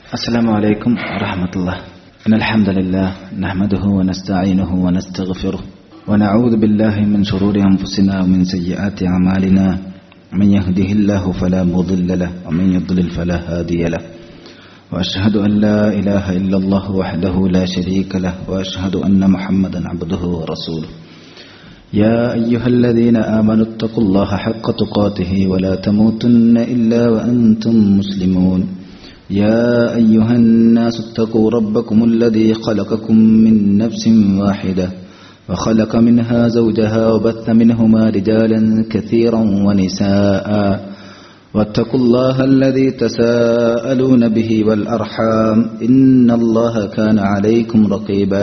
السلام عليكم ورحمة الله. إن الحمد لله نحمده ونستعينه ونستغفره ونعوذ بالله من شرور أنفسنا ومن سيئات أعمالنا. من يهده الله فلا مضل له ومن يضلل فلا هادي له. وأشهد أن لا إله إلا الله وحده لا شريك له وأشهد أن محمدا عبده ورسوله. يا أيها الذين آمنوا اتقوا الله حق تقاته ولا تموتن إلا وأنتم مسلمون. يا أيها الناس اتقوا ربكم الذي خلقكم من نفس واحدة وخلق منها زوجها وبث منهما رجالا كثيرا ونساء واتقوا الله الذي تساءلون به والأرحام إن الله كان عليكم رقيبا.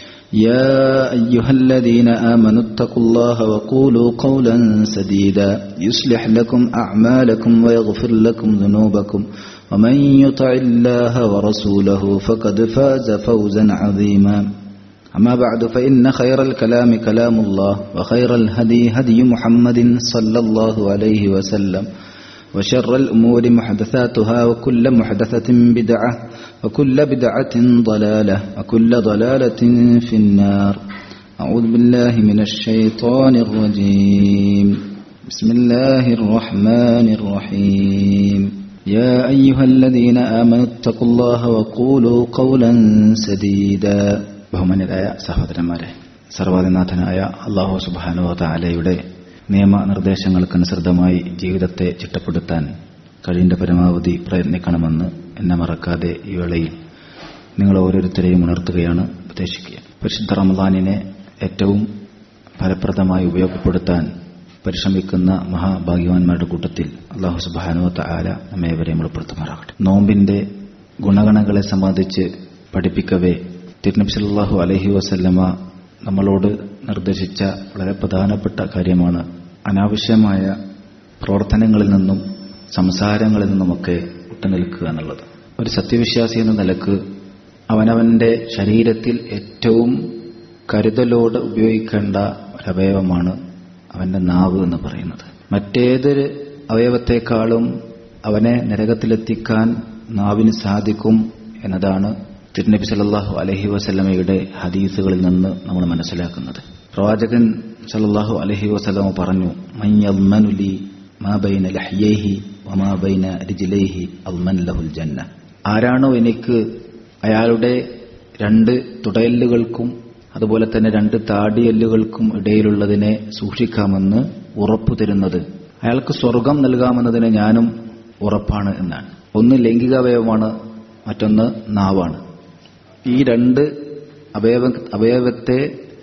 يا أيها الذين آمنوا اتقوا الله وقولوا قولا سديدا يصلح لكم أعمالكم ويغفر لكم ذنوبكم ومن يطع الله ورسوله فقد فاز فوزا عظيما. أما بعد فإن خير الكلام كلام الله وخير الهدي هدي محمد صلى الله عليه وسلم وشر الأمور محدثاتها وكل محدثة بدعة وكل بدعة ضلالة وكل ضلالة في النار. أعوذ بالله من الشيطان الرجيم. بسم الله الرحمن الرحيم. يا أيها الذين آمنوا اتقوا الله وقولوا قولا سديدا. ബഹുമാന്യരായ സഹോദരന്മാരെ, സർവ്വനാഥനായ അല്ലാഹു സുബ്ഹാനഹു വ തആലയുടെ നിയമനിർദ്ദേശങ്ങൾക്കനുസൃതമായി ജീവിതത്തെ ചിട്ടപ്പെടുത്താൻ കഴിവിന്റെ പരമാവധി പ്രയത്നിക്കണമെന്ന് എന്നെ മറക്കാതെ ഈ വേളയിൽ നിങ്ങൾ ഓരോരുത്തരെയും ഉണർത്തുകയാണ്, ഉപദേശിക്കുക. പരിശുദ്ധ റമദാനിനെ ഏറ്റവും ഫലപ്രദമായി ഉപയോഗപ്പെടുത്താൻ പരിശ്രമിക്കുന്ന മഹാഭാഗ്യവാന്മാരുടെ കൂട്ടത്തിൽ അല്ലാഹു സുബ്ഹാനഹു വ തആല നമ്മേവരെയും ഉൾപ്പെടുത്തുമാറാകട്ടെ. നോമ്പിന്റെ ഗുണഗണങ്ങളെ സംബന്ധിച്ച് പഠിപ്പിക്കവേ തിരുനബി സല്ലല്ലാഹു അലൈഹി വസല്ലമ നമ്മളോട് നിർദ്ദേശിച്ച വളരെ പ്രധാനപ്പെട്ട കാര്യമാണ് അനാവശ്യമായ പ്രവർത്തനങ്ങളിൽ നിന്നും സംസാരങ്ങളിൽ നിന്നുമൊക്കെ വിട്ടുനിൽക്കുക എന്നുള്ളത്. ഒരു സത്യവിശ്വാസി എന്ന നിലക്ക് അവനവന്റെ ശരീരത്തിൽ ഏറ്റവും കരുതലോട് ഉപയോഗിക്കേണ്ട ഒരവയവമാണ് അവന്റെ നാവ് എന്ന് പറയുന്നത്. മറ്റേതൊരു അവയവത്തെക്കാളും അവനെ നരകത്തിലെത്തിക്കാൻ നാവിന് സാധിക്കും എന്നതാണ് തിരുനബി സല്ലല്ലാഹു അലൈഹി വസല്ലമയുടെ ഹദീസുകളിൽ നിന്ന് നമ്മൾ മനസ്സിലാക്കുന്നത്. പ്രവാചകൻ സല്ലല്ലാഹു അലൈഹി വസല്ലമ പറഞ്ഞു, മൻ യദ്മനു ലി മാ ബൈന ലഹ്യൈഹി വമാ ബൈന റിജ്ലൈഹി അദ്മൻ ലഹുൽ ജന്ന. ആരാണോ എനിക്ക് അയാളുടെ രണ്ട് തുടയെല്ലുകൾക്കും അതുപോലെ തന്നെ രണ്ട് താടിയെല്ലുകൾക്കും ഇടയിലുള്ളതിനെ സൂക്ഷിക്കാമെന്ന് ഉറപ്പു തരുന്നത്, അയാൾക്ക് സ്വർഗം നൽകാമെന്നതിന് ഞാനും ഉറപ്പാണ് എന്നാണ്. ഒന്ന് ലൈംഗികാവയവമാണ്, മറ്റൊന്ന് നാവാണ്. ഈ രണ്ട് അവയവത്തെ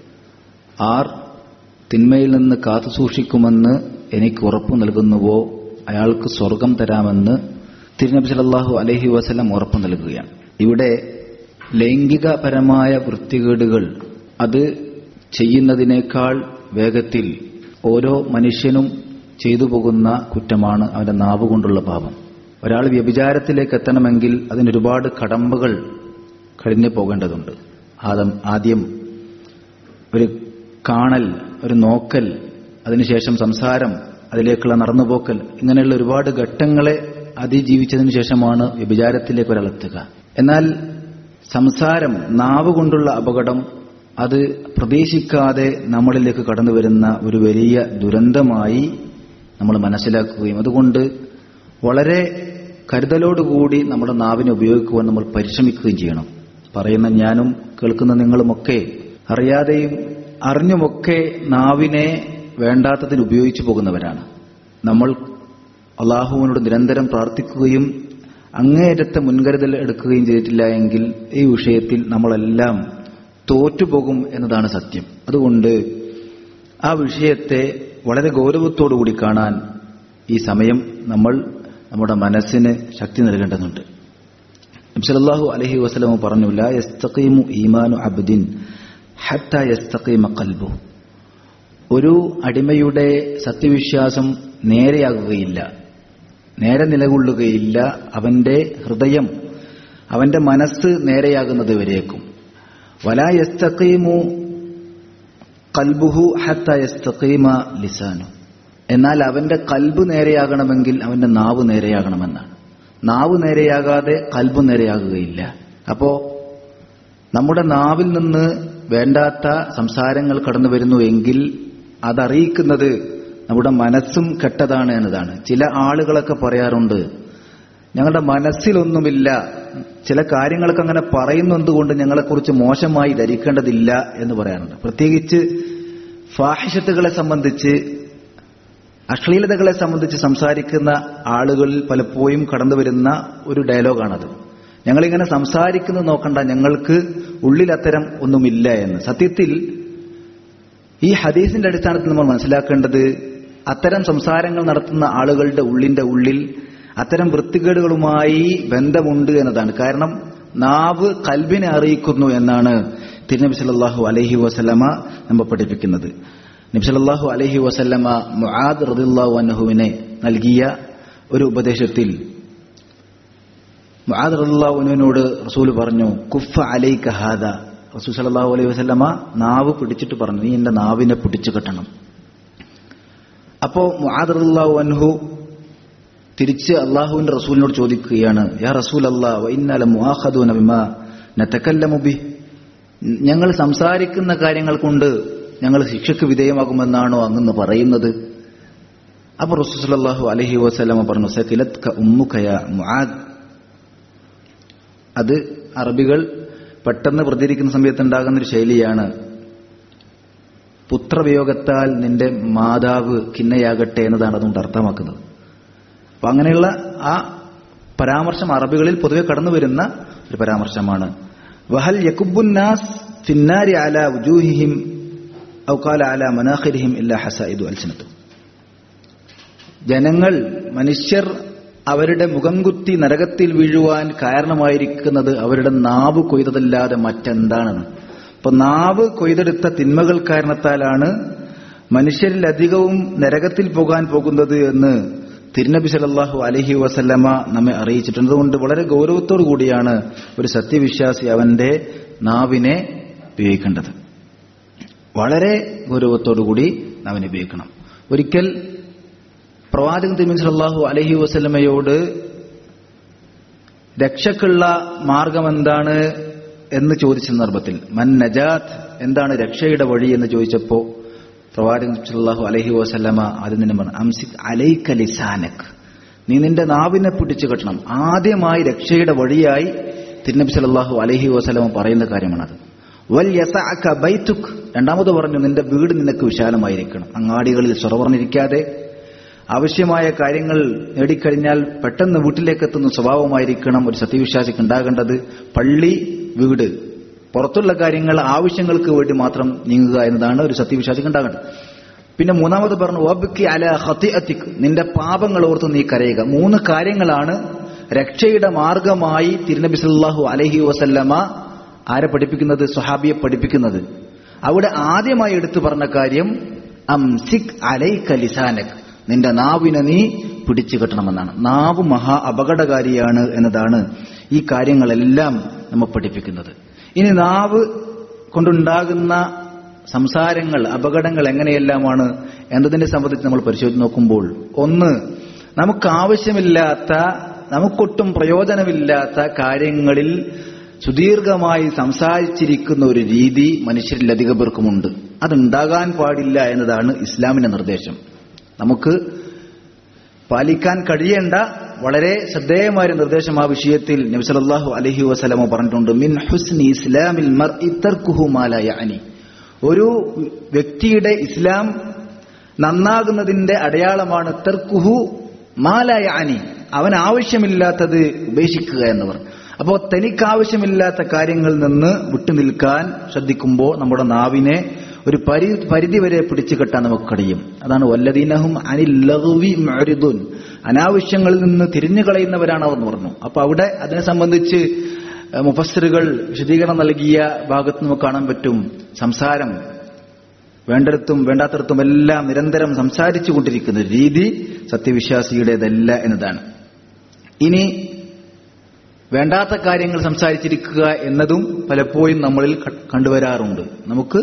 ആർ തിന്മയിൽ നിന്ന് കാത്തു സൂക്ഷിക്കുമെന്ന് എനിക്ക് ഉറപ്പു നൽകുന്നുവോ അയാൾക്ക് സ്വർഗം തരാമെന്ന് തിരുനബി സല്ലല്ലാഹു അലൈഹി വസല്ലം ഉറപ്പു നൽകുകയാണ്. ഇവിടെ ലൈംഗികപരമായ വൃത്തികേടുകൾ അത് ചെയ്യുന്നതിനേക്കാൾ വേഗത്തിൽ ഓരോ മനുഷ്യനും ചെയ്തു പോകുന്ന കുറ്റമാണ് അവന്റെ നാവ് കൊണ്ടുള്ള പാപം. ഒരാൾ വ്യഭിചാരത്തിലേക്ക് എത്തണമെങ്കിൽ അതിനൊരുപാട് കടമ്പകൾ കഴിഞ്ഞു പോകേണ്ടതുണ്ട്. ആദ്യം ഒരു കാണൽ, ഒരു നോക്കൽ, അതിനുശേഷം സംസാരം, അതിലേക്കുള്ള നടന്നുപോക്കൽ, ഇങ്ങനെയുള്ള ഒരുപാട് ഘട്ടങ്ങളെ അതിജീവിച്ചതിനു ശേഷമാണ് വ്യഭിചാരത്തിലേക്ക് ഒരാൾ എത്തുക. എന്നാൽ സംസാരം, നാവ് കൊണ്ടുള്ള അപകടം, അത് പ്രതീക്ഷിക്കാതെ നമ്മളിലേക്ക് കടന്നു വരുന്ന ഒരു വലിയ ദുരന്തമായി നമ്മൾ മനസ്സിലാക്കുകയും അതുകൊണ്ട് വളരെ കരുതലോടുകൂടി നമ്മുടെ നാവിനെ ഉപയോഗിക്കുവാൻ നമ്മൾ പരിശ്രമിക്കുകയും ചെയ്യണം. പറയുന്ന ഞാനും കേൾക്കുന്ന നിങ്ങളുമൊക്കെ അറിയാതെയും അറിഞ്ഞുമൊക്കെ നാവിനെ വേണ്ടാത്തതിന് ഉപയോഗിച്ചു പോകുന്നവരാണ്. നമ്മൾ അല്ലാഹുവിനോട് നിരന്തരം പ്രാർത്ഥിക്കുകയും അങ്ങേയറ്റത്തെ മുൻകരുതൽ എടുക്കുകയും ചെയ്തിട്ടില്ല എങ്കിൽ ഈ വിഷയത്തിൽ നമ്മളെല്ലാം തോറ്റുപോകും എന്നതാണ് സത്യം. അതുകൊണ്ട് ആ വിഷയത്തെ വളരെ ഗൗരവത്തോടുകൂടി കാണാൻ ഈ സമയം നമ്മൾ നമ്മുടെ മനസ്സിന് ശക്തി നൽകേണ്ടതുണ്ട്. നബി സല്ലല്ലാഹു അലൈഹി വസല്ലം പറഞ്ഞു, ലാ യസ്തഖീമു ഈമാനു അബ്ദിൻ ഹത്താ യസ്തഖീമ ഖൽബു. ഒരു അടിമയുടെ സത്യവിശ്വാസം നേരെയാകുകയില്ല, നേരെ നിലകൊള്ളുകയില്ല അവന്റെ ഹൃദയം, അവന്റെ മനസ്സ് നേരെയാകുന്നത് വരേക്കും. വലാ യസ്തഖീമു ഖൽബുഹു ഹത്താ യസ്തഖീമ ലിസാനു. എന്നാൽ അവന്റെ കൽബ് നേരെയാകണമെങ്കിൽ അവന്റെ നാവ് നേരെയാകണമെന്നാണ്. നാവ് നേരെയാകാതെ കൽബ് നേരെയാകുകയില്ല. അപ്പോ നമ്മുടെ നാവിൽ നിന്ന് വേണ്ടാത്ത സംസാരങ്ങൾ കടന്നു വരുന്നു എങ്കിൽ അതറിയിക്കുന്നത് നമ്മുടെ മനസ്സും കെട്ടതാണ് എന്നതാണ്. ചില ആളുകളൊക്കെ പറയാറുണ്ട്, ഞങ്ങളുടെ മനസ്സിലൊന്നുമില്ല, ചില കാര്യങ്ങളൊക്കെ അങ്ങനെ പറയുന്നതുകൊണ്ട് ഞങ്ങളെക്കുറിച്ച് മോശമായി ധരിക്കേണ്ടതില്ല എന്ന് പറയാറുണ്ട്. പ്രത്യേകിച്ച് ഫാഹിഷത്തുകളെ സംബന്ധിച്ച്, അശ്ലീലതകളെ സംബന്ധിച്ച് സംസാരിക്കുന്ന ആളുകളിൽ പലപ്പോഴും കടന്നു വരുന്ന ഒരു ഡയലോഗാണത്. ഞങ്ങളിങ്ങനെ സംസാരിക്കുന്നത് നോക്കണ്ട, ഞങ്ങൾക്ക് ഉള്ളിൽ അത്തരം ഒന്നുമില്ല എന്ന്. സത്യത്തിൽ ഈ ഹദീസിന്റെ അടിസ്ഥാനത്തിൽ നമ്മൾ മനസ്സിലാക്കേണ്ടത്, അത്തരം സംസാരങ്ങൾ നടത്തുന്ന ആളുകളുടെ ഉള്ളിൽ അത്തരം വൃത്തികേടുകളുമായി ബന്ധമുണ്ട് എന്നതാണ്. കാരണം നാവ് കൽബിനെ അറിയിക്കുന്നു എന്നാണ് തിരുനബി സല്ലല്ലാഹു അലൈഹി വസല്ലമ നമ്മെ പഠിപ്പിക്കുന്നത്. നബി സല്ലല്ലാഹു അലൈഹി വസല്ലമ മുആദ് റളിയല്ലാഹു അൻഹുവിനെ നൽകിയ ഒരു ഉപദേശത്തിൽ മുആദ് റളിയല്ലാഹു അൻഹുവിനോട് റസൂൽ പറഞ്ഞു, കുഫ അലൈക ഹാദ. റസൂൽ സല്ലല്ലാഹു അലൈഹി വസല്ലമ നാവ് പിടിച്ചിട്ട് പറഞ്ഞു, നീ എന്റെ നാവിനെ പിടിച്ചു കെട്ടണം. അപ്പോ മുആദ് റളിയല്ലാഹു അൻഹു തിരിച്ച് അള്ളാഹുവിന്റെ റസൂലിനോട് ചോദിക്കുകയാണ്, യാ റസൂലല്ലാഹ് വ ഇന്നാ ലമുആഖദൂന ബിമാ നതകല്ലമു ബിഹി. ഞങ്ങൾ സംസാരിക്കുന്ന കാര്യങ്ങൾ കൊണ്ട് ഞങ്ങൾ ശിക്ഷയ്ക്ക് വിധേയമാകുമെന്നാണോ അങ്ങ് പറയുന്നത്? അപ്പൊ റസൂൽ സല്ലല്ലാഹു അലൈഹി വസല്ലമ പറഞ്ഞു, സകിലത്ക ഉമ്മുക യാ മുആദ്. അത് അറബികൾ പെട്ടെന്ന് പ്രതികരിക്കുന്ന സമയത്ത് ഉണ്ടാകുന്ന ഒരു ശൈലിയാണ്, പുത്രവിയോഗത്താൽ നിന്റെ മാതാവ് ഖിന്നയാകട്ടെ എന്നതാണ് അതുകൊണ്ട് അർത്ഥമാക്കുന്നത്. അപ്പൊ അങ്ങനെയുള്ള ആ പരാമർശം അറബികളിൽ പൊതുവെ കടന്നു വരുന്ന ഒരു പരാമർശമാണ്. വഹൽ യകുബ്ബുന്നാസ് ഫിന്നാരി അലാ വുജൂഹിഹിം ഔ ഖാല അലാ മനാഖിരിഹിം ഇല്ലാ ഹസായിദു അൽസിനതും. ജനങ്ങൾ, മനുഷ്യർ അവരുടെ മുഖം കുത്തി നരകത്തിൽ വീഴുവാൻ കാരണമായിരിക്കുന്നത് അവരുടെ നാവ് കൊയ്തതല്ലാതെ മറ്റെന്താണെന്ന്. അപ്പൊ നാവ് കൊയ്തെടുത്ത തിന്മകൾ കാരണത്താലാണ് മനുഷ്യരിലധികവും നരകത്തിൽ പോകാൻ പോകുന്നത് എന്ന് തിരുനബി സല്ലല്ലാഹു അലൈഹി വസല്ലമ നമ്മെ അറിയിച്ചിട്ടുണ്ട്. അതുകൊണ്ട് വളരെ ഗൗരവത്തോടു കൂടിയാണ് ഒരു സത്യവിശ്വാസി അവന്റെ നാവിനെ ഉപയോഗിക്കേണ്ടത്. വളരെ ഗൗരവത്തോടുകൂടി നാവിനെ ഉപയോഗിക്കണം. ഒരിക്കൽ പ്രവാചകൻ തിരുമേനി സല്ലല്ലാഹു അലൈഹി വസല്ലമയോട് രക്ഷക്കുള്ള മാർഗം എന്താണ് എന്ന് ചോദിച്ച സന്ദർഭത്തിൽ, മൻ നജാത്ത്, എന്താണ് രക്ഷയുടെ വഴി എന്ന് ചോദിച്ചപ്പോ പ്രവാചകൻ സല്ലല്ലാഹു അലൈഹി വസല്ലമ ആദ്യം തന്നെ പറഞ്ഞു, അംസിക് അലൈക ലിസാനക്, നീ നിന്റെ നാവിനെ പിടിച്ചു കെട്ടണം. ആദ്യമായി രക്ഷയുടെ വഴിയായി തിരുനബി സല്ലല്ലാഹു അലൈഹി വസല്ലമ പറയുന്ന കാര്യമാണത്. വൽ യസഅക ബൈതുക്, രണ്ടാമത് പറഞ്ഞു നിന്റെ വീട് നിനക്ക് വിശാലമായിരിക്കണം. അങ്ങാടികളിൽ സ്വറവർന്നിരിക്കാതെ ആവശ്യമായ കാര്യങ്ങൾ നേടിക്കഴിഞ്ഞാൽ പെട്ടെന്ന് വീട്ടിലേക്ക് എത്തുന്ന സ്വഭാവമായിരിക്കണം ഒരു സത്യവിശ്വാസിക്ക് ഉണ്ടാകേണ്ടത്. പള്ളി, വീട്, പുറത്തുള്ള കാര്യങ്ങൾ ആവശ്യങ്ങൾക്ക് വേണ്ടി മാത്രം നീങ്ങുക എന്നതാണ് ഒരു സത്യവിശ്വാസിക്ക് ഉണ്ടാകേണ്ടത്. പിന്നെ മൂന്നാമത് പറഞ്ഞു വബ്കി അലാ ഖതിഅതിക്, നിന്റെ പാപങ്ങൾ ഓർത്ത് നീ കരയുക. 3 കാര്യങ്ങളാണ് രക്ഷയുടെ മാർഗമായി തിരുനബി സല്ലല്ലാഹു അലൈഹി വസല്ലമ ആരെ പഠിപ്പിക്കുന്നത്? സ്വഹാബിയെ പഠിപ്പിക്കുന്നത്. അവിടെ ആദ്യമായി എടുത്തു പറഞ്ഞ കാര്യം അംസിക് അലൈക ലിസാനക്, നിന്റെ നാവിനെ നീ പിടിച്ചു കെട്ടണമെന്നാണ്. നാവ് മഹാ അപകടകാരിയാണ് എന്നതാണ് ഈ കാര്യങ്ങളെല്ലാം നമ്മൾ പഠിപ്പിക്കുന്നത്. ഇനി നാവ് കൊണ്ടുണ്ടാകുന്ന സംസാരങ്ങൾ, അപകടങ്ങൾ എങ്ങനെയെല്ലാമാണ് എന്നതിനെ സംബന്ധിച്ച് നമ്മൾ പരിശോധിച്ച് നോക്കുമ്പോൾ, ഒന്ന്, നമുക്കാവശ്യമില്ലാത്ത, നമുക്കൊട്ടും പ്രയോജനമില്ലാത്ത കാര്യങ്ങളിൽ സുദീർഘമായി സംസാരിച്ചിരിക്കുന്ന ഒരു രീതി മനുഷ്യരിൽ അധിക പേർക്കുമുണ്ട്. അതുണ്ടാകാൻ പാടില്ല എന്നതാണ് ഇസ്ലാമിന്റെ നിർദ്ദേശം. നമുക്ക് പാലിക്കാൻ കഴിയേണ്ട വളരെ ശ്രദ്ധേയമായ നിർദ്ദേശം ആ വിഷയത്തിൽ നബി സല്ലല്ലാഹു അലൈഹി വസല്ലമ പറഞ്ഞിട്ടുണ്ട്. മിൻ ഹുസ്നി ഇസ്ലാമിൽ മർഇ തർക്കുഹു മാ ലാ യഅനി, ഒരു വ്യക്തിയുടെ ഇസ്ലാം നന്നാകുന്നതിന്റെ അടയാളമാണ് തർക്കുഹു മാ ലാ യഅനി, അവൻ ആവശ്യമില്ലാത്തത് ഉപേക്ഷിക്കുക എന്നവർ. അപ്പോൾ തനിക്കാവശ്യമില്ലാത്ത കാര്യങ്ങളിൽ നിന്ന് വിട്ടുനിൽക്കാൻ ശ്രദ്ധിക്കുമ്പോൾ നമ്മുടെ നാവിനെ ഒരു പരിധി വരെ പിടിച്ചു കെട്ടാൻ നമുക്ക് കഴിയും. അതാണ് വല്ലദീനഹും അനിൽ ലഗ്വി മുഅ്രിദൂൻ, അനാവശ്യങ്ങളിൽ നിന്ന് തിരിഞ്ഞു കളയുന്നവരാണ് അവർ എന്ന് പറഞ്ഞു. അപ്പൊ അവിടെ അതിനെ സംബന്ധിച്ച് മുഫസ്സിറുകൾ വിശദീകരണം നൽകിയ ഭാഗത്ത് നമുക്ക് കാണാൻ പറ്റും, സംസാരം വേണ്ടിടത്തും വേണ്ടാത്തടത്തും എല്ലാം നിരന്തരം സംസാരിച്ചു കൊണ്ടിരിക്കുന്ന രീതി സത്യവിശ്വാസിയുടേതല്ല എന്നതാണ്. ഇനി വേണ്ടാത്ത കാര്യങ്ങൾ സംസാരിച്ചിരിക്കുക എന്നതും പലപ്പോഴും നമ്മളിൽ കണ്ടുവരാറുണ്ട്. നമുക്ക്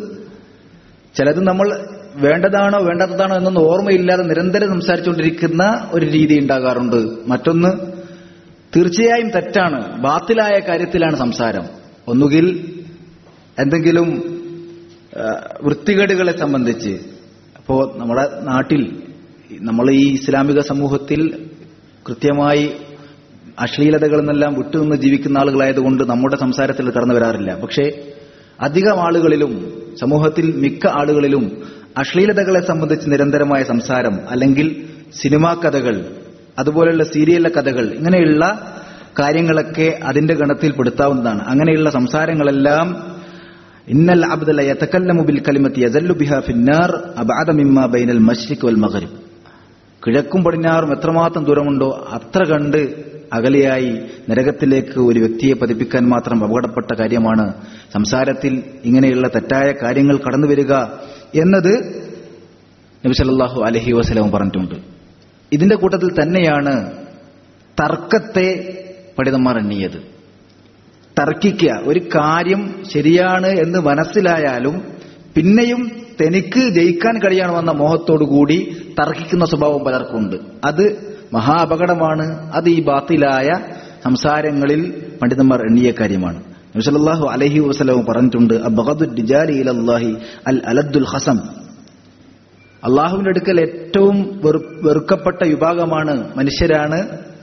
ചിലത് നമ്മൾ വേണ്ടതാണോ വേണ്ടാത്തതാണോ എന്നൊന്നും ഓർമ്മയില്ലാതെ നിരന്തരം സംസാരിച്ചുകൊണ്ടിരിക്കുന്ന ഒരു രീതി ഉണ്ടാകാറുണ്ട്. മറ്റൊന്ന്, തീർച്ചയായും തെറ്റാണ്, ബാത്തിലായ കാര്യത്തിലാണ് സംസാരം. ഒന്നുകിൽ എന്തെങ്കിലും വൃത്തികേടുകളെ സംബന്ധിച്ച്. അപ്പോ നമ്മുടെ നാട്ടിൽ, നമ്മൾ ഈ ഇസ്ലാമിക സമൂഹത്തിൽ കൃത്യമായി അശ്ലീലതകളിൽ നിന്നെല്ലാം വിട്ടുനിന്ന് ജീവിക്കുന്ന ആളുകളായതുകൊണ്ട് നമ്മുടെ സംസാരത്തിൽ കടന്നു വരാറില്ല. പക്ഷേ അധികം ആളുകളിലും, സമൂഹത്തിൽ മിക്ക ആളുകളിലും അശ്ലീലതകളെ സംബന്ധിച്ച് നിരന്തരമായ സംസാരം, അല്ലെങ്കിൽ സിനിമാ കഥകൾ, അതുപോലെയുള്ള സീരിയലിലെ കഥകൾ, ഇങ്ങനെയുള്ള കാര്യങ്ങളൊക്കെ അതിന്റെ ഗണത്തിൽ പെടുത്താവുന്നതാണ്. അങ്ങനെയുള്ള സംസാരങ്ങളെല്ലാം ഇന്നൽ അബ്ദ ലയതകല്ലമു ബിൽ കലിമത്തി യസല്ലു ബിഹാ ഫിന്നാർ അബഅദ മിമ്മാ ബൈനൽ മശ്രിഖ് വൽ മഗ്രിബ്. കിഴക്കും പടിഞ്ഞാറും എത്രമാത്രം ദൂരമുണ്ടോ അത്ര കണ്ട് അകലെയായി നരകത്തിലേക്ക് ഒരു വ്യക്തിയെ പതിപ്പിക്കാൻ മാത്രം അപകടപ്പെട്ട കാര്യമാണ് സംസാരത്തിൽ ഇങ്ങനെയുള്ള തെറ്റായ കാര്യങ്ങൾ കടന്നു വരിക എന്നത് നബി സല്ലല്ലാഹു അലൈഹി വസല്ലം പറഞ്ഞിട്ടുണ്ട്. ഇതിന്റെ കൂട്ടത്തിൽ തന്നെയാണ് തർക്കത്തെ പണ്ഡിതന്മാർ എണ്ണിയത്. തർക്കിക്കുക, ഒരു കാര്യം ശരിയാണ് എന്ന് മനസ്സിലായാലും പിന്നെയും തനിക്ക് ജയിക്കാൻ കഴിയണമെന്ന മോഹത്തോടുകൂടി തർക്കിക്കുന്ന സ്വഭാവം പലർക്കുണ്ട്. അത് മഹാ അപകടമാണ്. അത് ഈ ബാത്തിലായ സംസാരങ്ങളിൽ പണ്ഡിതന്മാർ എണ്ണിയ കാര്യമാണ്. നബി സല്ലല്ലാഹു അലൈഹി വസല്ലം പറഞ്ഞിട്ടുണ്ട്, അബ്ഗദു റിജാലി ഇലല്ലാഹി അൽ അലദ്ദുൽ ഖസം. അള്ളാഹുവിന്റെ അടുക്കൽ ഏറ്റവും വെറുക്കപ്പെട്ട വിഭാഗമാണ് മനുഷ്യരാണ്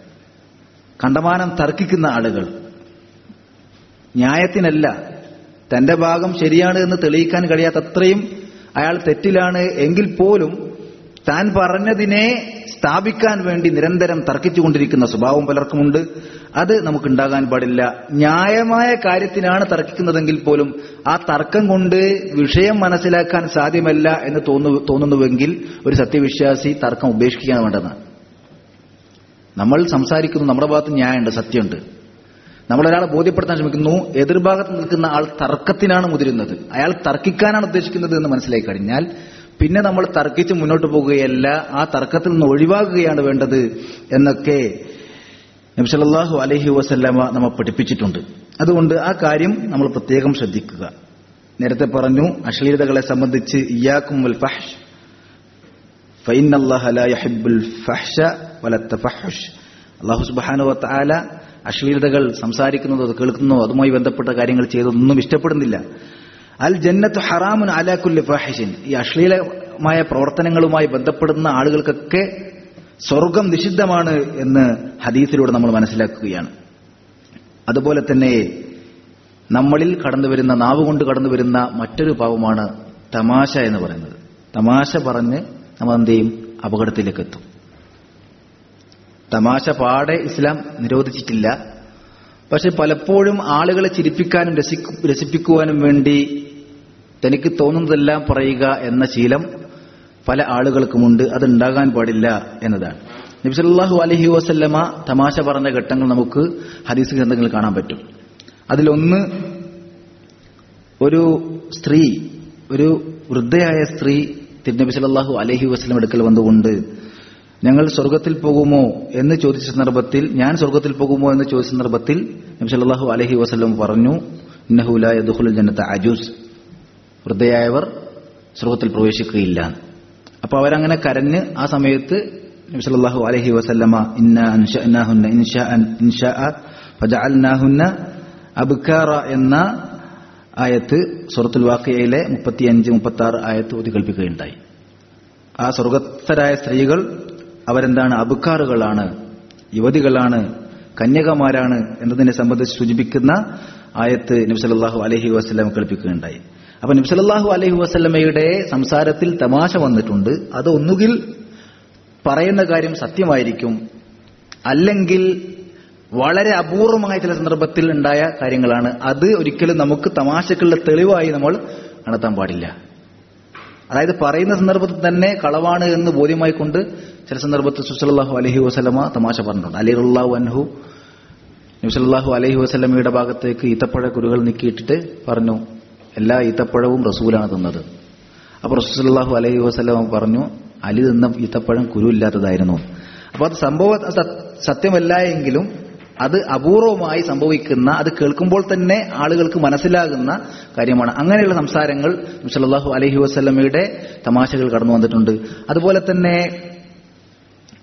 കണ്ടമാനം തർക്കിക്കുന്ന ആളുകൾ. ന്യായത്തിനല്ല, തന്റെ ഭാഗം ശരിയാണ് എന്ന് തെളിയിക്കാൻ കഴിയാത്തത്രയും അയാൾ തെറ്റിലാണ് എങ്കിൽ പോലും താൻ പറഞ്ഞതിനെ സ്ഥാപിക്കാൻ വേണ്ടി നിരന്തരം തർക്കിച്ചുകൊണ്ടിരിക്കുന്ന സ്വഭാവം പലർക്കുമുണ്ട്. അത് നമുക്കുണ്ടാകാൻ പാടില്ല. ന്യായമായ കാര്യത്തിനാണ് തർക്കിക്കുന്നതെങ്കിൽ പോലും ആ തർക്കം കൊണ്ട് വിഷയം മനസ്സിലാക്കാൻ സാധ്യമല്ല എന്ന് തോന്നുന്നുവെങ്കിൽ ഒരു സത്യവിശ്വാസി തർക്കം ഉപേക്ഷിക്കാൻ വേണ്ടതാണ്. നമ്മൾ സംസാരിക്കുന്നു, നമ്മുടെ ഭാഗത്ത് ന്യായമുണ്ട്, സത്യമുണ്ട്. നമ്മളൊരാളെ ബോധ്യപ്പെടുത്താൻ ശ്രമിക്കുന്നു, എതിർഭാഗത്ത് നിൽക്കുന്ന ആൾ തർക്കത്തിനാണ് മുതിരുന്നത്, അയാൾ തർക്കിക്കാനാണ് ഉദ്ദേശിക്കുന്നത് എന്ന് മനസ്സിലാക്കി കഴിഞ്ഞാൽ പിന്നെ നമ്മൾ തർക്കിച്ച് മുന്നോട്ട് പോകുകയല്ല, ആ തർക്കത്തിൽ നിന്ന് ഒഴിവാകുകയാണ് വേണ്ടത് എന്നൊക്കെ നബി സല്ലല്ലാഹു അലൈഹി വസല്ലമ നമ്മെ പഠിപ്പിച്ചിട്ടുണ്ട്. അതുകൊണ്ട് ആ കാര്യം നമ്മൾ പ്രത്യേകം ശ്രദ്ധിക്കുക. നേരത്തെ പറഞ്ഞു, അശ്ലീലതകളെ സംബന്ധിച്ച് ഇയ്യാകും വൽ ഫഹ്ഷ് ഫഇന്നല്ലാഹ ലാ യുഹിബ്ബുൽ ഫഹ്ഷ വല തഫഹുഷ്. അല്ലാഹു സുബ്ഹാനഹു വ തആല അശ്ലീലതകൾ സംസാരിക്കുന്നതോ കേൾക്കുന്നതോ അതുമായി ബന്ധപ്പെട്ട കാര്യങ്ങൾ ചെയ്തതൊന്നും ഇഷ്ടപ്പെടുന്നില്ല. അൽ ജന്നത്തു ഹറാമുൻ അലാ കുല്ലി ഫാഹിഷിൻ. ഈ അശ്ലീലമായ പ്രവർത്തനങ്ങളുമായി ബന്ധപ്പെടുന്ന ആളുകൾക്കൊക്കെ സ്വർഗം നിഷിദ്ധമാണ് എന്ന് ഹദീസിലൂടെ നമ്മൾ മനസ്സിലാക്കുകയാണ്. അതുപോലെ തന്നെ നമ്മളിൽ കടന്നുവരുന്ന, നാവ് കൊണ്ട് കടന്നുവരുന്ന മറ്റൊരു പാവമാണ് തമാശ എന്ന് പറയുന്നത്. തമാശ പറഞ്ഞ് നമ്മൾ എന്ത് ചെയ്യും? അപകടത്തിലേക്ക് എത്തും. തമാശ പാടെ ഇസ്ലാം നിരോധിച്ചിട്ടില്ല. പക്ഷെ പലപ്പോഴും ആളുകളെ ചിരിപ്പിക്കാനും രസിപ്പിക്കുവാനും വേണ്ടി തനിക്ക് തോന്നുന്നതെല്ലാം പറയുക എന്ന ശീലം പല ആളുകൾക്കുമുണ്ട്. അതുണ്ടാകാൻ പാടില്ല എന്നതാണ്. നബി സല്ലല്ലാഹു അലൈഹി വസല്ലമ തമാശ പറഞ്ഞ ഘട്ടങ്ങൾ നമുക്ക് ഹദീസ് ഗ്രന്ഥങ്ങളിൽ കാണാൻ പറ്റും. അതിലൊന്ന്, ഒരു സ്ത്രീ, ഒരു വൃദ്ധയായ സ്ത്രീ തിരുനബി സല്ലല്ലാഹു അലൈഹി വസല്ലം അടുക്കൽ വന്നുകൊണ്ട് ഞങ്ങൾ സ്വർഗത്തിൽ പോകുമോ എന്ന് ചോദിച്ച സന്ദർഭത്തിൽ, ഞാൻ സ്വർഗത്തിൽ പോകുമോ എന്ന് ചോദിച്ച സന്ദർഭത്തിൽ നബി സല്ലല്ലാഹു അലൈഹി വസല്ലം പറഞ്ഞു, ഇന്നഹു ലാ യദ്ഖുലുൽ ജന്നത അജൂസ്. വൃദ്ധയായവർ സ്വർഗത്തിൽ പ്രവേശിക്കുകയില്ല. അപ്പൊ അവരങ്ങനെ കരഞ്ഞ് ആ സമയത്ത് നബി സല്ലല്ലാഹു അലൈഹി വസല്ലമ ഇന്നാ അൻശഅനാഹുന്ന ഇൻശാഅ ഫജഅൽനാഹുന്ന അബ്കാറ എന്ന ആയത്ത് സൂറത്തുൽ വാഖിയയിലെ 35-36 ആയത്ത് ഓതി കേൾപ്പിക്കുകയുണ്ടായി. ആ സ്വർഗസ്ഥരായ സ്ത്രീകൾ അവരെന്താണ്? അബ്കാറുകളാണ്, യുവതികളാണ്, കന്യകമാരാണ് എന്നതിനെ സംബന്ധിച്ച് സൂചിപ്പിക്കുന്ന ആയത്ത് നബി സല്ലല്ലാഹു അലൈഹി വസല്ലം കേൾപ്പിക്കുകയുണ്ടായി. അപ്പൊ നബി സല്ലല്ലാഹു അലൈഹി വസല്ലമയുടെ സംസാരത്തിൽ തമാശ വന്നിട്ടുണ്ട്. അത് ഒന്നുകിൽ പറയുന്ന കാര്യം സത്യമായിരിക്കും, അല്ലെങ്കിൽ വളരെ അപൂർവമായ ചില സന്ദർഭത്തിൽ ഉണ്ടായ കാര്യങ്ങളാണ്. അത് ഒരിക്കലും നമുക്ക് തമാശക്കുള്ള തെളിവായി നമ്മൾ നടത്താൻ പാടില്ല. അതായത് പറയുന്ന സന്ദർഭത്തിൽ തന്നെ കളവാണ് എന്ന് ബോധ്യമായിക്കൊണ്ട് ചില സന്ദർഭത്തിൽ സല്ലല്ലാഹു അലൈഹി വസല്ലമ തമാശ പറഞ്ഞിട്ടുണ്ട്. അലി റളിയല്ലാഹു അൻഹു നബി സല്ലല്ലാഹു അലൈഹി വസല്ലമയുടെ ഭാഗത്തേക്ക് ഈത്തപ്പഴ കുരുകൾ നീക്കിയിട്ടിട്ട് പറഞ്ഞു, എല്ലാ ഈത്തപ്പഴവും റസൂലാണ് തിന്നത്. അപ്പൊ റസൂൽ സല്ലല്ലാഹു അലൈഹി വസല്ലമ പറഞ്ഞു, അലി തിന്ന ഈത്തപ്പഴം കുരുവില്ലാത്തതായിരുന്നു. അപ്പൊ അത് സത്യമല്ല എങ്കിലും അത് അപൂർവമായി സംഭവിക്കുന്ന, അത് കേൾക്കുമ്പോൾ തന്നെ ആളുകൾക്ക് മനസ്സിലാകുന്ന കാര്യമാണ്. അങ്ങനെയുള്ള സംസാരങ്ങൾ നബി സല്ലല്ലാഹു അലൈഹി വസല്ലമയുടെ തമാശകൾ കടന്നു വന്നിട്ടുണ്ട്. അതുപോലെ തന്നെ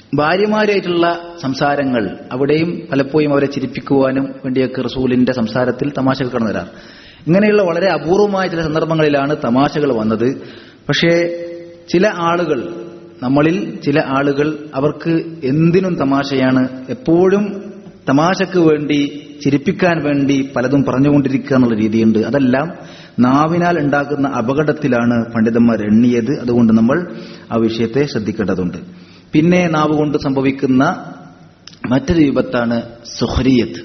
ഭാര്യമാരായിട്ടുള്ള സംസാരങ്ങൾ, അവിടെയും പലപ്പോഴും അവരെ ചിരിപ്പിക്കുവാനും വേണ്ടിയൊക്കെ റസൂലിന്റെ സംസാരത്തിൽ തമാശകൾ കടന്നു വരാറ്. ഇങ്ങനെയുള്ള വളരെ അപൂർവമായ ചില സന്ദർഭങ്ങളിലാണ് തമാശകൾ വന്നത്. പക്ഷേ ചില ആളുകൾ, നമ്മളിൽ ചില ആളുകൾ അവർക്ക് എന്തിനും തമാശയാണ്, എപ്പോഴും തമാശക്ക് വേണ്ടി, ചിരിപ്പിക്കാൻ വേണ്ടി പലതും പറഞ്ഞുകൊണ്ടിരിക്കുക എന്നുള്ള രീതിയുണ്ട്. അതെല്ലാം നാവിനാൽ ഉണ്ടാകുന്ന അപകടത്തിലാണ് പണ്ഡിതന്മാർ എണ്ണിയത്. അതുകൊണ്ട് നമ്മൾ ആ വിഷയത്തെ ശ്രദ്ധിക്കേണ്ടതുണ്ട്. പിന്നെ നാവ് കൊണ്ട് സംഭവിക്കുന്ന മറ്റൊരു വിപത്താണ് സുഖ്രിയത്ത്.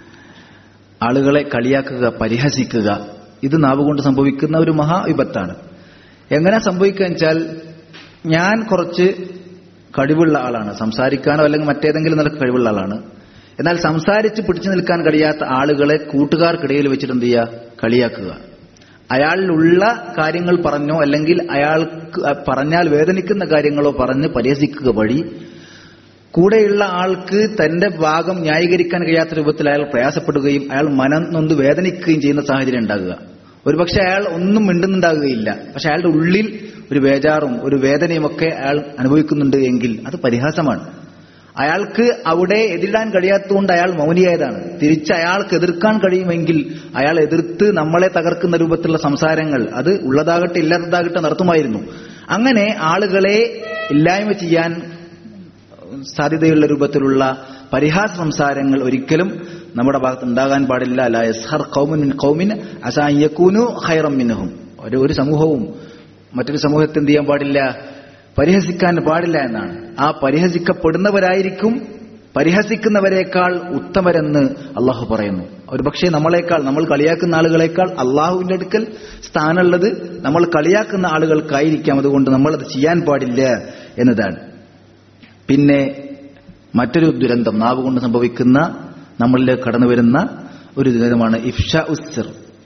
ആളുകളെ കളിയാക്കുക, പരിഹസിക്കുക. ഇത് നാവ് കൊണ്ട് സംഭവിക്കുന്ന ഒരു മഹാവിപത്താണ്. എങ്ങനെ സംഭവിക്കുക വെച്ചാൽ, ഞാൻ കുറച്ച് കഴിവുള്ള ആളാണ്, സംസാരിക്കാനോ അല്ലെങ്കിൽ മറ്റേതെങ്കിലും നിലക്ക് കഴിവുള്ള ആളാണ്. എന്നാൽ സംസാരിച്ച് പിടിച്ചു നിൽക്കാൻ കഴിയാത്ത ആളുകളെ കൂട്ടുകാർക്കിടയിൽ വെച്ചിട്ട് എന്ത് ചെയ്യുക? കളിയാക്കുക. അയാളിലുള്ള കാര്യങ്ങൾ പറഞ്ഞോ അല്ലെങ്കിൽ അയാൾക്ക് പറഞ്ഞാൽ വേദനിക്കുന്ന കാര്യങ്ങളോ പറഞ്ഞ് പരിഹസിക്കുക വഴി കൂടെയുള്ള ആൾക്ക് തന്റെ ഭാഗം ന്യായീകരിക്കാൻ കഴിയാത്ത രൂപത്തിൽ അയാൾ പ്രയാസപ്പെടുകയും അയാൾ മനം നൊന്ത് വേദനിക്കുകയും ചെയ്യുന്ന സാഹചര്യം ഉണ്ടാകുക. ഒരുപക്ഷെ അയാൾ ഒന്നും മിണ്ടുന്നുണ്ടാകുകയില്ല, പക്ഷെ അയാളുടെ ഉള്ളിൽ ഒരു ബേജാറും ഒരു വേദനയും ഒക്കെ അയാൾ അനുഭവിക്കുന്നുണ്ട് എങ്കിൽ അത് പരിഹാസമാണ്. അയാൾക്ക് അവിടെ എതിരിടാൻ കഴിയാത്തതുകൊണ്ട് അയാൾ മൗനിയായതാണ്. തിരിച്ച് അയാൾക്ക് എതിർക്കാൻ കഴിയുമെങ്കിൽ അയാൾ എതിർത്ത് നമ്മളെ തകർക്കുന്ന രൂപത്തിലുള്ള സംസാരങ്ങൾ, അത് ഉള്ളതാകട്ടെ ഇല്ലാത്തതാകട്ടെ, നടത്തുമായിരുന്നു. അങ്ങനെ ആളുകളെ ഇല്ലായ്മ ചെയ്യാൻ സാധ്യതയുള്ള രൂപത്തിലുള്ള പരിഹാസ സംസാരങ്ങൾ ഒരിക്കലും നമ്മുടെ ഭാഗത്ത് ഉണ്ടാകാൻ പാടില്ല. ലാ യസ്ഹർ ഖൗമുൻ മിൻ ഖൗമിൻ അസാ അൻ യകൂനു ഖൈറൻ മിൻഹും. ഒരു സമൂഹവും മറ്റൊരു സമൂഹത്തെ എന്ത് ചെയ്യാൻ പാടില്ല? പരിഹസിക്കാൻ പാടില്ല എന്നാണ്. ആ പരിഹസിക്കപ്പെടുന്നവരായിരിക്കും പരിഹസിക്കുന്നവരെക്കാൾ ഉത്തമരെന്ന് അള്ളാഹു പറയുന്നു. ഒരു പക്ഷേ നമ്മൾ കളിയാക്കുന്ന ആളുകളെക്കാൾ അള്ളാഹുവിന്റെ അടുക്കൽ സ്ഥാനമുള്ളത് നമ്മൾ കളിയാക്കുന്ന ആളുകൾക്കായിരിക്കാം. അതുകൊണ്ട് നമ്മളത് ചെയ്യാൻ പാടില്ല എന്നതാണ്. പിന്നെ മറ്റൊരു ദുരന്തം, നാവ് കൊണ്ട് സംഭവിക്കുന്ന, നമ്മളിലേക്ക് കടന്നു വരുന്ന ഒരു ദുരന്തമാണ് ഇഫ്ഷാ ഉസ്സിർ,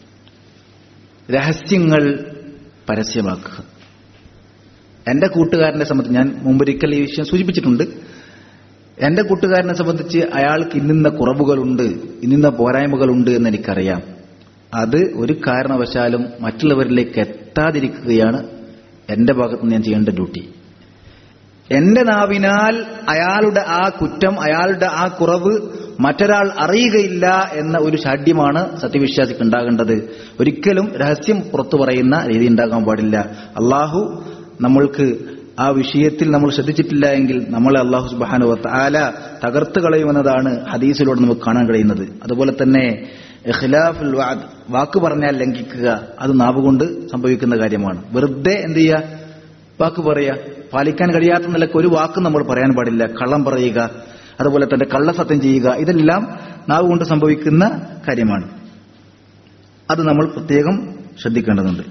രഹസ്യങ്ങൾ പരസ്യമാക്കുക. എന്റെ കൂട്ടുകാരനെ സംബന്ധിച്ച്, ഞാൻ മുമ്പൊരിക്കൽ ഈ വിഷയം സൂചിപ്പിച്ചിട്ടുണ്ട്, എന്റെ കൂട്ടുകാരനെ സംബന്ധിച്ച് അയാൾക്ക് ഇന്നിന്ന കുറവുകളുണ്ട്, ഇന്നിന്ന പോരായ്മകളുണ്ട് എന്ന് എനിക്കറിയാം. അത് ഒരു കാരണവശാലും മറ്റുള്ളവരിലേക്ക് എത്താതിരിക്കുകയാണ് എന്റെ ഭാഗത്ത് ഞാൻ ചെയ്യേണ്ട ഡ്യൂട്ടി. എന്റെ നാവിനാൽ അയാളുടെ ആ കുറ്റം, അയാളുടെ ആ കുറവ് മറ്റൊരാൾ അറിയുകയില്ല എന്ന ഒരു ശാഠ്യമാണ് സത്യവിശ്വാസിക്ക് ഉണ്ടാകേണ്ടത്. ഒരിക്കലും രഹസ്യം പുറത്തു പറയുന്ന രീതി ഉണ്ടാകാൻ പാടില്ല. അള്ളാഹു നമ്മൾക്ക് ആ വിഷയത്തിൽ നമ്മൾ ശ്രദ്ധിച്ചിട്ടില്ല എങ്കിൽ നമ്മളെ അള്ളാഹു സുബ്ഹാനഹു വ തആല തകർത്ത് കളയുമെന്നതാണ് ഹദീസിലൂടെ നമുക്ക് കാണാൻ കഴിയുന്നത്. അതുപോലെ തന്നെ ഖിലാഫുൽ വഅദ്, വാക്ക് പറഞ്ഞാൽ ലംഘിക്കുക, അത് നാവ് കൊണ്ട് സംഭവിക്കുന്ന കാര്യമാണ്. വെറുതെ എന്ത് ചെയ്യുക? വാക്ക് പറയുക. പാലിക്കാൻ കഴിയാത്ത നിലക്ക് ഒരു വാക്ക് നമ്മൾ പറയാൻ പാടില്ല. കള്ളം പറയുക, അതുപോലെ തന്നെ കള്ളസത്യം ചെയ്യുക, ഇതെല്ലാം നാവ് കൊണ്ട് സംഭവിക്കുന്ന കാര്യമാണ്. അത് നമ്മൾ പ്രത്യേകം ശ്രദ്ധിക്കേണ്ടതുണ്ട്.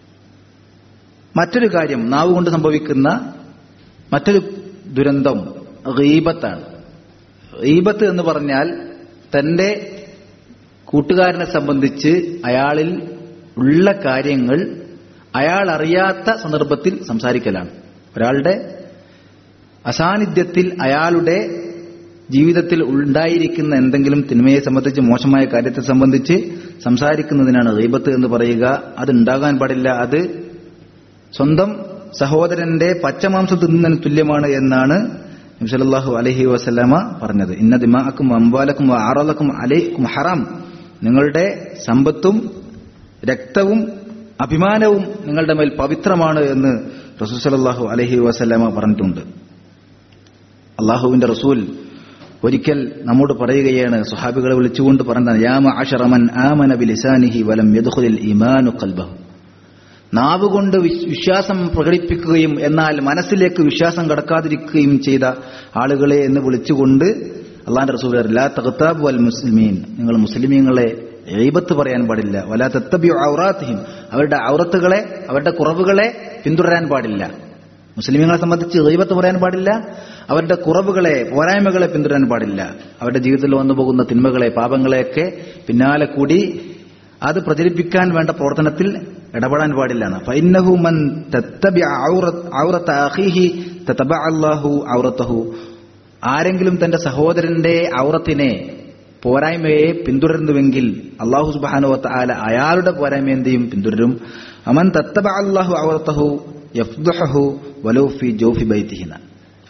മറ്റൊരു കാര്യം, നാവ് കൊണ്ട് സംഭവിക്കുന്ന മറ്റൊരു ദുരന്തം ഗീബത്താണ്. ഗീബത്ത് എന്ന് പറഞ്ഞാൽ തന്റെ കൂട്ടുകാരനെ സംബന്ധിച്ച് അയാളിൽ ഉള്ള കാര്യങ്ങൾ അയാൾ അറിയാത്ത സന്ദർഭത്തിൽ സംസാരിക്കലാണ്. ഒരാളുടെ അസാന്നിധ്യത്തിൽ അയാളുടെ ജീവിതത്തിൽ ഉണ്ടായിരിക്കുന്ന എന്തെങ്കിലും തിന്മയെ സംബന്ധിച്ച്, മോശമായ കാര്യത്തെ സംബന്ധിച്ച് സംസാരിക്കുന്നതിനാണ് ഗീബത്ത് എന്ന് പറയുക. അത് ഉണ്ടാകാൻ പാടില്ല. അത് സ്വന്തം സഹോദരന്റെ പച്ചമാംസം തിന്നുന്നതിന് തുല്യമാണ് എന്നാണ് നബി സല്ലല്ലാഹു അലൈഹി വസല്ലമ പറഞ്ഞത്. ഇന്ന ദിമാഅക്കും അംവാലക്കും വഅറളക്കും അലൈക്കും ഹറാം. നിങ്ങളുടെ സമ്പത്തും രക്തവും അഭിമാനവും നിങ്ങളുടെ മേൽ പവിത്രമാണ് എന്ന് റസൂൽ സല്ലല്ലാഹു അലൈഹി വസല്ലമ പറഞ്ഞിട്ടുണ്ട്. അള്ളാഹുവിന്റെ റസൂൽ ഒരിക്കൽ നമ്മോട് പറയുകയാണ്, സ്വഹാബികളെ വിളിച്ചുകൊണ്ട് പറഞ്ഞതാണ്, യാ മഅശറ മൻ ആമന ബിലിസാനിഹി വലം യദ്ഖുലിൽ ഈമാനു ഖൽബഹു. നാവ് കൊണ്ട് വിശ്വാസം പ്രകടിപ്പിക്കുകയും എന്നാൽ മനസ്സിലേക്ക് വിശ്വാസം കടക്കാതിരിക്കുകയും ചെയ്ത ആളുകളെ എന്ന് വിളിച്ചുകൊണ്ട് അള്ളാഹുവിന്റെ റസൂൽ ലാ തഗ്താബു വൽ മുസ്ലിമീൻ, നിങ്ങൾ മുസ്ലിമീങ്ങളെ ഗീബത്ത് പറയാൻ പാടില്ല. വലാ തത്തബിഉ ഔറാത്തിഹിം, അവരുടെ ഔറത്തുകളെ, അവരുടെ കുറവുകളെ പിന്തുടരാൻ പാടില്ല. മുസ്ലിമീങ്ങളെ സംബന്ധിച്ച് ഗീബത്ത് പറയാൻ പാടില്ല. അവരുടെ കുറവുകളെ, പോരായ്മകളെ പിന്തുടരാൻ പാടില്ല. അവരുടെ ജീവിതത്തിൽ വന്നു പോകുന്ന തിന്മകളെ, പാപങ്ങളെയൊക്കെ പിന്നാലെ കൂടി അത് പ്രചരിപ്പിക്കാൻ വേണ്ട പ്രവർത്തനത്തിൽ ഇടപെടാൻ പാടില്ല. ഫഇന്നഹു മൻ തത്തബിഅ ഔറത അഖീഹി തതബഅ അല്ലാഹു ഔറതഹു. ആരെങ്കിലും തന്റെ സഹോദരന്റെ ഔറത്തിനെ, പോരായ്മയെ പിന്തുടരുന്നുവെങ്കിൽ അല്ലാഹു സുബ്ഹാനഹു വ തആല അയാളുടെ പോരായ്മയെയും പിന്തുടരും. അമൻ തത്തബഅ അല്ലാഹു ഔറതഹു യഫ്ദഹു വലൗ ഫി ജൗഫി ബൈതിഹിന.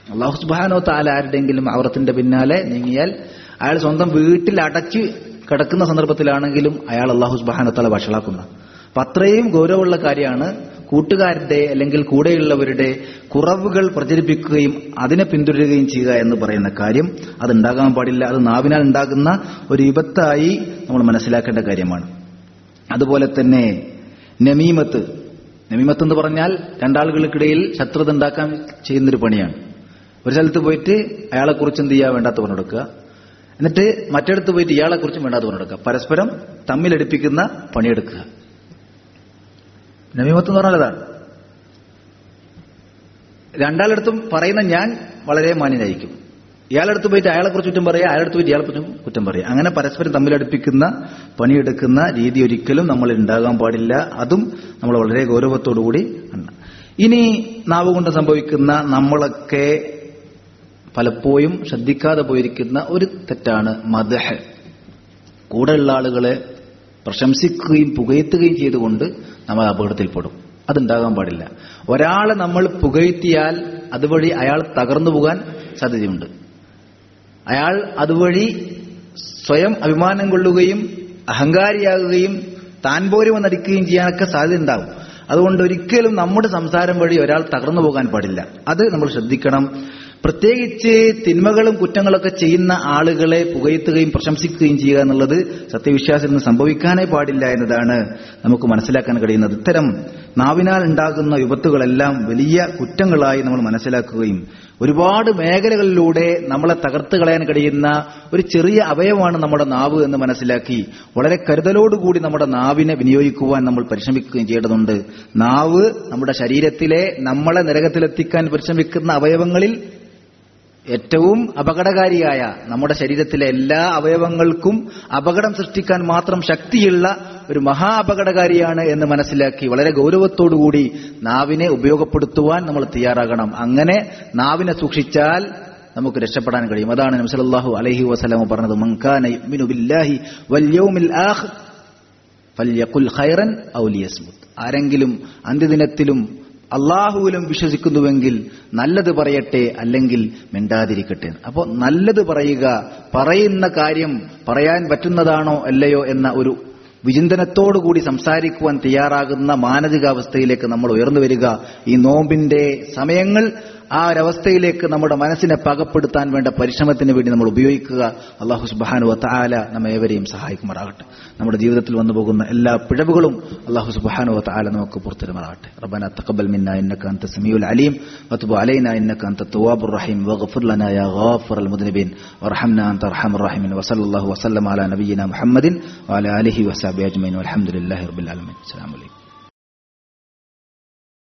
അല്ലാഹു സുബ്ഹാനഹു വ തആല ആരുടെയെങ്കിലും ഔറത്തിന്റെ പിന്നാലെ നീങ്ങിയാൽ അയാൾ സ്വന്തം വീട്ടിൽ അടച്ച് കിടക്കുന്ന സന്ദർഭത്തിലാണെങ്കിലും അയാൾ അല്ലാഹു സുബ്ഹാനഹു വ തആല വഷളാക്കുന്ന. അപ്പൊ അത്രയും ഗൗരവമുള്ള കാര്യമാണ് കൂട്ടുകാരുടെ അല്ലെങ്കിൽ കൂടെയുള്ളവരുടെ കുറവുകൾ പ്രചരിപ്പിക്കുകയും അതിനെ പിന്തുടരുകയും ചെയ്യുക എന്ന് പറയുന്ന കാര്യം. അതുണ്ടാകാൻ പാടില്ല. അത് നാവിനാൽ ഉണ്ടാകുന്ന ഒരു വിപത്തായി നമ്മൾ മനസ്സിലാക്കേണ്ട കാര്യമാണ്. അതുപോലെ തന്നെ നമീമത്ത് എന്ന് പറഞ്ഞാൽ രണ്ടാളുകൾക്കിടയിൽ ശത്രുത ഉണ്ടാക്കാൻ ചെയ്യുന്നൊരു പണിയാണ്. ഒരു സ്ഥലത്ത് പോയിട്ട് അയാളെക്കുറിച്ച് എന്ത് ചെയ്യുക, വേണ്ടാത്ത പറഞ്ഞു കൊടുക്കുക. എന്നിട്ട് മറ്റിടത്ത് പോയിട്ട് ഇയാളെക്കുറിച്ചും വേണ്ടാത്ത പറഞ്ഞു കൊടുക്കുക. പരസ്പരം തമ്മിലടിപ്പിക്കുന്ന പണിയെടുക്കുക. നമീമത്ത് എന്ന് പറഞ്ഞാൽ അതാണ്. രണ്ടാളടുത്തും പറയുന്ന ഞാൻ വളരെ മാന്യനായിരിക്കും, ഇയാളടുത്ത് പോയിട്ട് അയാളെക്കുറിച്ച് കുറ്റം പറയുക, അയാളടുത്ത് പോയിട്ട് ഇയാളെക്കുറിച്ചും കുറ്റം പറയുക. അങ്ങനെ പരസ്പരം തമ്മിലടുപ്പിക്കുന്ന പണിയെടുക്കുന്ന രീതി ഒരിക്കലും നമ്മൾ ഉണ്ടാകാൻ പാടില്ല. അതും നമ്മൾ വളരെ ഗൗരവത്തോടുകൂടി ആണ്. ഇനി നാവ് കൊണ്ട് സംഭവിക്കുന്ന നമ്മളൊക്കെ പലപ്പോഴും ശ്രദ്ധിക്കാതെ പോയിരിക്കുന്ന ഒരു തെറ്റാണ് മദ്ഹ്. കൂടെയുള്ള ആളുകളെ പ്രശംസിക്കുകയും പുകഴ്ത്തുകയും ചെയ്തുകൊണ്ട് നമ്മൾ അപകടത്തിൽപ്പെടും. അതുണ്ടാകാൻ പാടില്ല. ഒരാളെ നമ്മൾ പുകഴ്ത്തിയാൽ അതുവഴി അയാൾ തകർന്നു പോകാൻ സാധ്യതയുണ്ട്. അയാൾ അതുവഴി സ്വയം അഭിമാനം കൊള്ളുകയും അഹങ്കാരിയാകുകയും താൻ പോരും നടിക്കുകയും ചെയ്യാനൊക്കെ സാധ്യത ഉണ്ടാവും. അതുകൊണ്ട് ഒരിക്കലും നമ്മുടെ സംസാരം വഴി ഒരാൾ തകർന്നു പോകാൻ പാടില്ല. അത് നമ്മൾ ശ്രദ്ധിക്കണം. പ്രത്യേകിച്ച് തിന്മകളും കുറ്റങ്ങളൊക്കെ ചെയ്യുന്ന ആളുകളെ പുകഴ്ത്തുകയും പ്രശംസിക്കുകയും ചെയ്യുക എന്നുള്ളത് സത്യവിശ്വാസിൽ നിന്ന് സംഭവിക്കാനേ പാടില്ല എന്നതാണ് നമുക്ക് മനസ്സിലാക്കാൻ കഴിയുന്നത്. ഇത്തരം നാവിനാൽ ഉണ്ടാകുന്ന വിപത്തുകളെല്ലാം വലിയ കുറ്റങ്ങളായി നമ്മൾ മനസ്സിലാക്കുകയും ഒരുപാട് മേഖലകളിലൂടെ നമ്മളെ തകർത്ത് കളയാൻ കഴിയുന്ന ഒരു ചെറിയ അവയവമാണ് നമ്മുടെ നാവ് എന്ന് മനസ്സിലാക്കി വളരെ കരുതലോടുകൂടി നമ്മുടെ നാവിനെ വിനിയോഗിക്കുവാൻ നമ്മൾ പരിശ്രമിക്കുകയും ചെയ്യേണ്ടതുണ്ട്. നാവ് നമ്മുടെ ശരീരത്തിലെ നമ്മളെ നരകത്തിലെത്തിക്കാൻ പരിശ്രമിക്കുന്ന അവയവങ്ങളിൽ ഏറ്റവും അപകടകാരിയായ, നമ്മുടെ ശരീരത്തിലെ എല്ലാ അവയവങ്ങൾക്കും അപകടം സൃഷ്ടിക്കാൻ മാത്രം ശക്തിയുള്ള ഒരു മഹാ അപകടകാരിയാണ് എന്ന് മനസ്സിലാക്കി വളരെ ഗൗരവത്തോടുകൂടി നാവിനെ ഉപയോഗപ്പെടുത്തുവാൻ നമ്മൾ തയ്യാറാകണം. അങ്ങനെ നാവിനെ സൂക്ഷിച്ചാൽ നമുക്ക് രക്ഷപ്പെടാൻ കഴിയും. അതാണ് നബി സല്ലല്ലാഹു അലൈഹി വസല്ലം പറഞ്ഞത്, മൻ കാന യുമിനു ബില്ലാഹി വൽ യൗമിൽ ആഖിർ ഫൽയഖുൽ ഖൈറൻ ഔ ലിയസ്മുത്. ആരെങ്കിലും അന്ത്യദിനത്തിലും അള്ളാഹുവിലും വിശ്വസിക്കുന്നുവെങ്കിൽ നല്ലത് പറയട്ടെ, അല്ലെങ്കിൽ മിണ്ടാതിരിക്കട്ടെ. അപ്പോൾ നല്ലത് പറയുക, പറയുന്ന കാര്യം പറയാൻ പറ്റുന്നതാണോ അല്ലയോ എന്ന ഒരു വിചിന്തനത്തോടുകൂടി സംസാരിക്കുവാൻ തയ്യാറാകുന്ന മാനസികാവസ്ഥയിലേക്ക് നമ്മൾ ഉയർന്നു വരിക. ഈ നോമ്പിന്റെ സമയങ്ങൾ ആ ഒരവസ്ഥയിലേക്ക് നമ്മുടെ മനസ്സിനെ പാകപ്പെടുത്താൻ വേണ്ട പരിശ്രമത്തിന് വേണ്ടി നമ്മൾ ഉപയോഗിക്കുക. അല്ലാഹു സുബ്ഹാനഹു വ തആല നമ്മേവരെയും സഹായിക്കുമാറാകട്ടെ. നമ്മുടെ ജീവിതത്തിൽ വന്നു പോകുന്ന എല്ലാ പിഴവുകളും അല്ലാഹു സുബ്ഹാനഹു വ തആല നമുക്ക് പുറത്തുതരുമാറാകട്ടെ. റബ്ബനാ തഖബ്ബൽ മിന്നാ ഇന്നക അൻത സമീഉൽ അലീം വതുബ് അലൈനാ ഇന്നക അൻത തവ്വാബുർ റഹീം വഗ്ഫിർ ലനാ യാ ഗാഫിറൽ മുദ്നിബീൻ വർഹംനാ അൻത അർഹമർ റഹീമീൻ വസല്ലല്ലാഹു വസല്ലമ അലാ നബിയിനാ മുഹമ്മദിൻ വഅലാ ആലിഹി വസഹ്ബിഹി അജ്മഈൻ വൽഹംദുലില്ലാഹി റബ്ബിൽ ആലമീൻ. അസ്സലാമു അലൈക്കും.